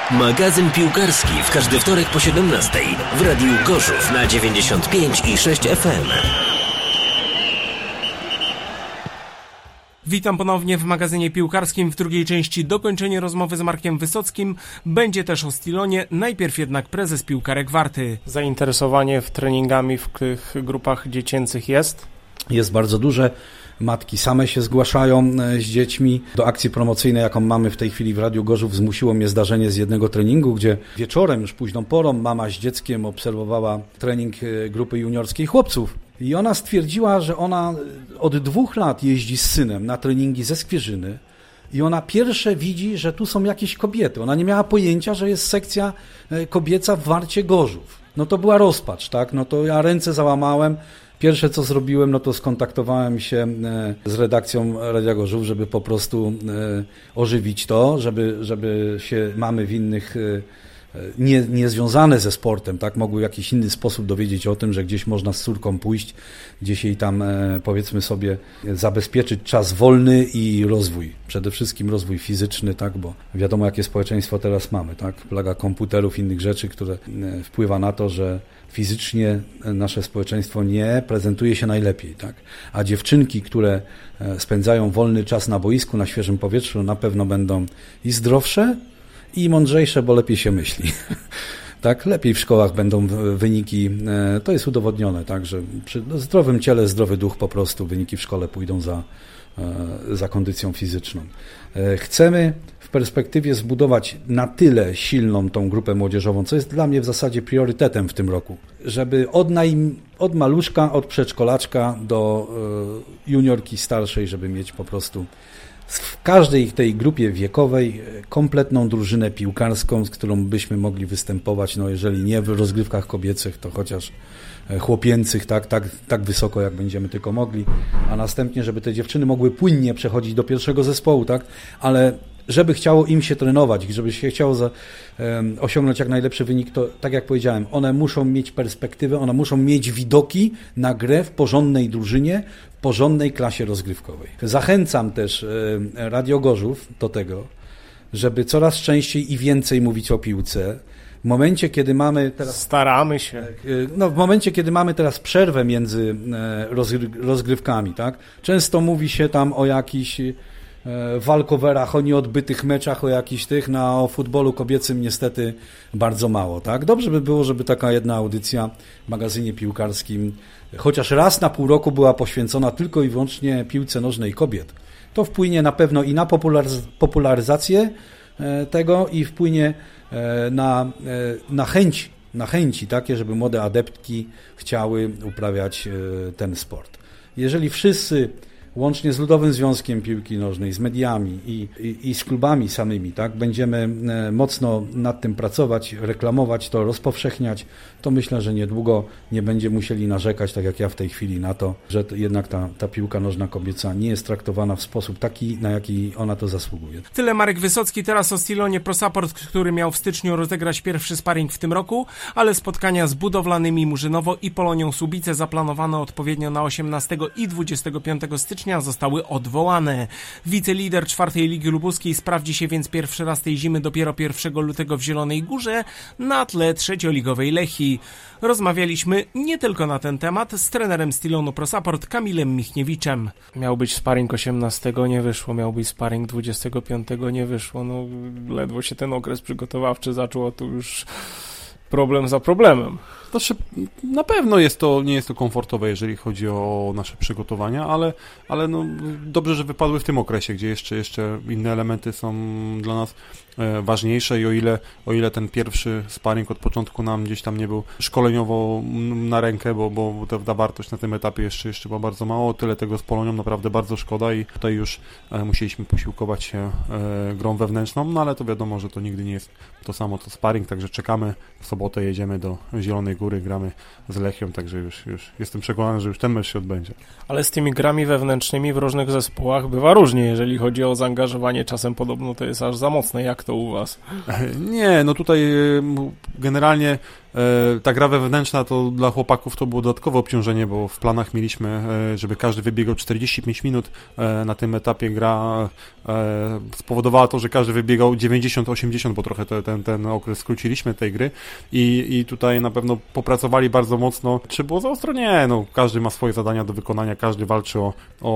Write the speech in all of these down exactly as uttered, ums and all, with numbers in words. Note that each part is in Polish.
Magazyn piłkarski w każdy wtorek po siedemnastej w Radiu Gorzów na dziewięćdziesiąt pięć i sześć F M. Witam ponownie w magazynie piłkarskim. W drugiej części dokończenie rozmowy z Markiem Wysockim. Będzie też o Stilonie, najpierw jednak prezes Piłkarek Warty. Zainteresowanie w treningami w tych grupach dziecięcych jest? Jest bardzo duże. Matki same się zgłaszają z dziećmi. Do akcji promocyjnej, jaką mamy w tej chwili w Radiu Gorzów, zmusiło mnie zdarzenie z jednego treningu, gdzie wieczorem, już późną porą, mama z dzieckiem obserwowała trening grupy juniorskiej chłopców. I ona stwierdziła, że ona od dwóch lat jeździ z synem na treningi ze Skwierzyny i ona pierwsze widzi, że tu są jakieś kobiety. Ona nie miała pojęcia, że jest sekcja kobieca w Warcie Gorzów. No to była rozpacz, tak? No to ja ręce załamałem. Pierwsze, co zrobiłem, no to skontaktowałem się z redakcją Radia Gorzów, żeby po prostu ożywić to, żeby, żeby się mamy w innych, nie, nie związane ze sportem, tak, mogły w jakiś inny sposób dowiedzieć o tym, że gdzieś można z córką pójść, gdzieś jej tam, powiedzmy sobie, zabezpieczyć czas wolny i rozwój. Przede wszystkim rozwój fizyczny, tak, bo wiadomo, jakie społeczeństwo teraz mamy, tak, plaga komputerów, innych rzeczy, które wpływa na to, że fizycznie nasze społeczeństwo nie prezentuje się najlepiej, tak? A dziewczynki, które spędzają wolny czas na boisku, na świeżym powietrzu, na pewno będą i zdrowsze, i mądrzejsze, bo lepiej się myśli. Tak, lepiej w szkołach będą wyniki, to jest udowodnione, tak, że przy zdrowym ciele, zdrowy duch po prostu wyniki w szkole pójdą za, za kondycją fizyczną. Chcemy w perspektywie zbudować na tyle silną tą grupę młodzieżową, co jest dla mnie w zasadzie priorytetem w tym roku, żeby od, naj, od maluszka, od przedszkolaczka do juniorki starszej, żeby mieć po prostu w każdej tej grupie wiekowej kompletną drużynę piłkarską, z którą byśmy mogli występować, no jeżeli nie w rozgrywkach kobiecych, to chociaż chłopięcych, tak, tak, tak wysoko, jak będziemy tylko mogli, a następnie, żeby te dziewczyny mogły płynnie przechodzić do pierwszego zespołu, tak, ale żeby chciało im się trenować, żeby się chciało za, um, osiągnąć jak najlepszy wynik, to tak jak powiedziałem, one muszą mieć perspektywę, one muszą mieć widoki na grę w porządnej drużynie, w porządnej klasie rozgrywkowej. Zachęcam też um, Radio Gorzów do tego, żeby coraz częściej i więcej mówić o piłce. W momencie, kiedy mamy teraz... Staramy się. No, w momencie, kiedy mamy teraz przerwę między rozgrywkami, tak? Często mówi się tam o jakichś walkowerach, o nieodbytych meczach, o jakichś tych, na o futbolu kobiecym niestety bardzo mało, tak? Dobrze by było, żeby taka jedna audycja w magazynie piłkarskim chociaż raz na pół roku była poświęcona tylko i wyłącznie piłce nożnej kobiet. To wpłynie na pewno i na popularyz- popularyzację tego i wpłynie na, na chęć, na chęci takie, żeby młode adeptki chciały uprawiać ten sport. Jeżeli wszyscy łącznie z Ludowym Związkiem Piłki Nożnej, z mediami i, i, i z klubami samymi, tak, będziemy mocno nad tym pracować, reklamować to, rozpowszechniać, to myślę, że niedługo nie będziemy musieli narzekać, tak jak ja w tej chwili, na to, że to jednak ta, ta piłka nożna kobieca nie jest traktowana w sposób taki, na jaki ona to zasługuje. Tyle Marek Wysocki, teraz o Stilonie Pro Support, który miał w styczniu rozegrać pierwszy sparring w tym roku, ale spotkania z Budowlanymi Murzynowo i Polonią Słubice zaplanowane odpowiednio na osiemnastego i dwudziestego piątego stycznia zostały odwołane. Wicelider czwartej Ligi Lubuskiej sprawdzi się więc pierwszy raz tej zimy dopiero pierwszego lutego w Zielonej Górze na tle trzecioligowej Lechii. Rozmawialiśmy nie tylko na ten temat z trenerem Stilonu Pro Support Kamilem Michniewiczem. Miał być sparring osiemnastego, nie wyszło, miał być sparring dwudziestego piątego, nie wyszło. No ledwo się ten okres przygotowawczy zaczął, a tu już problem za problemem. Znaczy, na pewno jest to, nie jest to komfortowe, jeżeli chodzi o nasze przygotowania, ale, ale no, dobrze, że wypadły w tym okresie, gdzie jeszcze, jeszcze inne elementy są dla nas e, ważniejsze i o ile, o ile ten pierwszy sparring od początku nam gdzieś tam nie był szkoleniowo na rękę, bo, bo ta, ta wartość na tym etapie jeszcze, jeszcze była bardzo mało, o tyle tego z Polonią naprawdę bardzo szkoda i tutaj już e, musieliśmy posiłkować się e, grą wewnętrzną, no ale to wiadomo, że to nigdy nie jest to samo co sparring, także czekamy, w sobotę jedziemy do Zielonej Góry, gramy z Lechią, także już, już jestem przekonany, że już ten mecz się odbędzie. Ale z tymi grami wewnętrznymi w różnych zespołach bywa różnie, jeżeli chodzi o zaangażowanie, czasem podobno to jest aż za mocne. Jak to u was? Nie, no tutaj generalnie ta gra wewnętrzna to dla chłopaków to było dodatkowe obciążenie, bo w planach mieliśmy, żeby każdy wybiegał czterdzieści pięć minut. Na tym etapie gra spowodowała to, że każdy wybiegał dziewięćdziesiąt osiemdziesiąt, bo trochę te, ten, ten okres skróciliśmy tej gry i, i tutaj na pewno popracowali bardzo mocno. Czy było za ostro? Nie, no każdy ma swoje zadania do wykonania, każdy walczy o,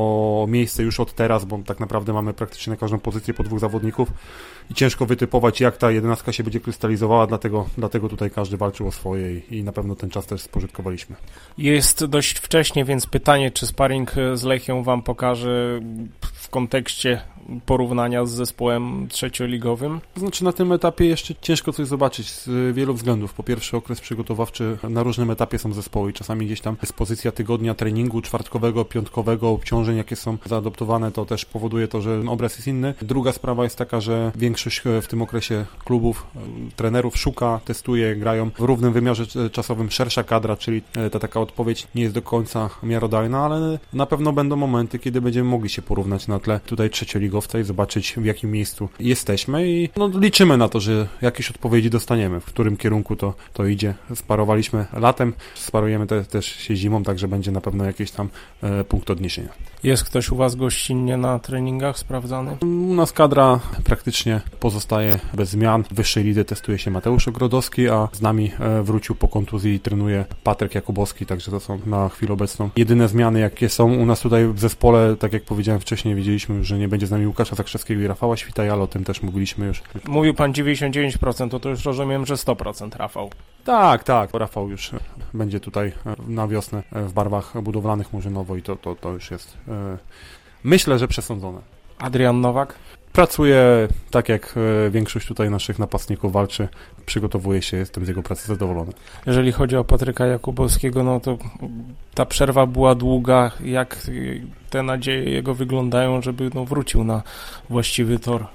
o miejsce już od teraz, bo tak naprawdę mamy praktycznie na każdą pozycję po dwóch zawodników i ciężko wytypować, jak ta jedenastka się będzie krystalizowała, dlatego, dlatego tutaj każdy walczył o swoje i, i na pewno ten czas też spożytkowaliśmy. Jest dość wcześnie, więc pytanie, czy sparring z Lechią wam pokaże w kontekście porównania z zespołem trzecioligowym? To znaczy na tym etapie jeszcze ciężko coś zobaczyć z wielu względów. Po pierwsze okres przygotowawczy, na różnym etapie są zespoły i czasami gdzieś tam dyspozycja tygodnia treningu czwartkowego, piątkowego, obciążeń jakie są zaadoptowane, to też powoduje to, że obraz jest inny. Druga sprawa jest taka, że większość w tym okresie klubów, trenerów szuka, testuje, grają w równym wymiarze czasowym szersza kadra, czyli ta taka odpowiedź nie jest do końca miarodajna, ale na pewno będą momenty, kiedy będziemy mogli się porównać na tle tutaj trzecioligowca i zobaczyć, w jakim miejscu jesteśmy i no, liczymy na to, że jakieś odpowiedzi dostaniemy, w którym kierunku to, to idzie. Sparowaliśmy latem, sparujemy te, też się zimą, także będzie na pewno jakiś tam e, punkt odniesienia. Jest ktoś u was gościnnie na treningach sprawdzany? U nas kadra praktycznie pozostaje bez zmian. W wyższej lidze testuje się Mateusz Ogrodowski, a z nami e, wrócił po kontuzji i trenuje Patryk Jakubowski, także to są na chwilę obecną jedyne zmiany, jakie są u nas tutaj w zespole. Tak jak powiedziałem wcześniej, wiedzieliśmy już, że nie będzie z nami Łukasza Zakrzewskiego i Rafała Świtaj, ale o tym też mówiliśmy już. Mówił pan dziewięćdziesiąt dziewięć procent, to, to już rozumiem, że sto procent Rafał. Tak, tak. Rafał już będzie tutaj na wiosnę w barwach budowlanych Murzynowo i to, to, to już jest e, myślę, że przesądzone. Adrian Nowak? Pracuje tak jak większość tutaj naszych napastników, walczy, przygotowuje się, jestem z jego pracy zadowolony. Jeżeli chodzi o Patryka Jakubowskiego, no to ta przerwa była długa. Jak te nadzieje jego wyglądają, żeby no, wrócił na właściwy tor?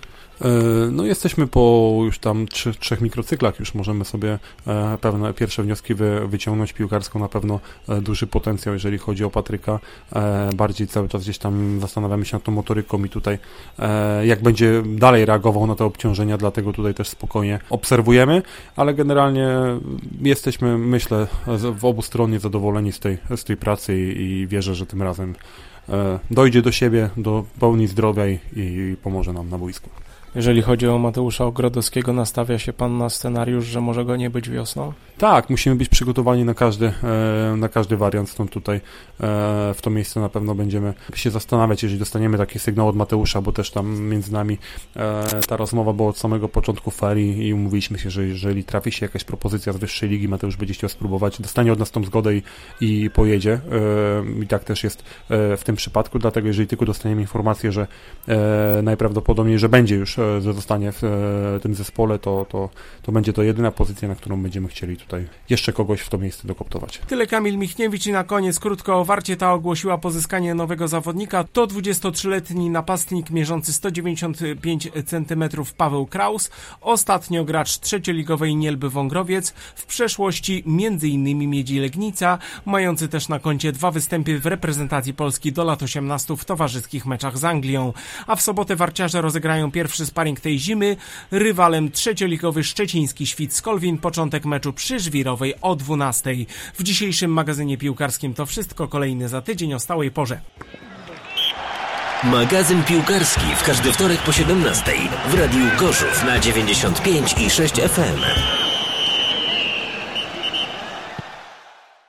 No jesteśmy po już tam trzy, trzech mikrocyklach, już możemy sobie e, pewne pierwsze wnioski wy, wyciągnąć. Piłkarsko na pewno e, duży potencjał, jeżeli chodzi o Patryka. E, bardziej cały czas gdzieś tam zastanawiamy się nad tą motoryką i tutaj e, jak będzie dalej reagował na te obciążenia, dlatego tutaj też spokojnie obserwujemy, ale generalnie jesteśmy, myślę, w obu stronnie zadowoleni z tej, z tej pracy i, i wierzę, że tym razem e, dojdzie do siebie, do pełni zdrowia i, i pomoże nam na boisku. Jeżeli chodzi o Mateusza Ogrodowskiego, nastawia się pan na scenariusz, że może go nie być wiosną? Tak, musimy być przygotowani na każdy, na każdy wariant, stąd tutaj w to miejsce na pewno będziemy się zastanawiać, jeżeli dostaniemy taki sygnał od Mateusza, bo też tam między nami ta rozmowa była od samego początku ferii i umówiliśmy się, że jeżeli trafi się jakaś propozycja z wyższej ligi, Mateusz będzie chciał spróbować, dostanie od nas tą zgodę i, i pojedzie. I tak też jest w tym przypadku, dlatego jeżeli tylko dostaniemy informację, że najprawdopodobniej, że będzie już, że zostanie w tym zespole, to, to, to będzie to jedyna pozycja, na którą będziemy chcieli tutaj jeszcze kogoś w to miejsce dokoptować. Tyle Kamil Michniewicz i na koniec krótko o Warcie. Ta ogłosiła pozyskanie nowego zawodnika. To dwudziestotrzyletni napastnik mierzący sto dziewięćdziesiąt pięć centymetrów Paweł Kraus. Ostatnio gracz trzecioligowej Nielby Wągrowiec. W przeszłości między innymi Miedzi Legnica, mający też na koncie dwa występy w reprezentacji Polski do lat osiemnastu w towarzyskich meczach z Anglią. A w sobotę warciarze rozegrają pierwszy sparring tej zimy. Rywalem trzecioligowy szczeciński Świt Skolwin. Początek meczu przy Żwirowej o dwunastej. W dzisiejszym magazynie piłkarskim to wszystko. Kolejny za tydzień o stałej porze. Magazyn piłkarski w każdy wtorek po siedemnastej w Radiu Gorzów na dziewięćdziesiąt pięć i sześć F M.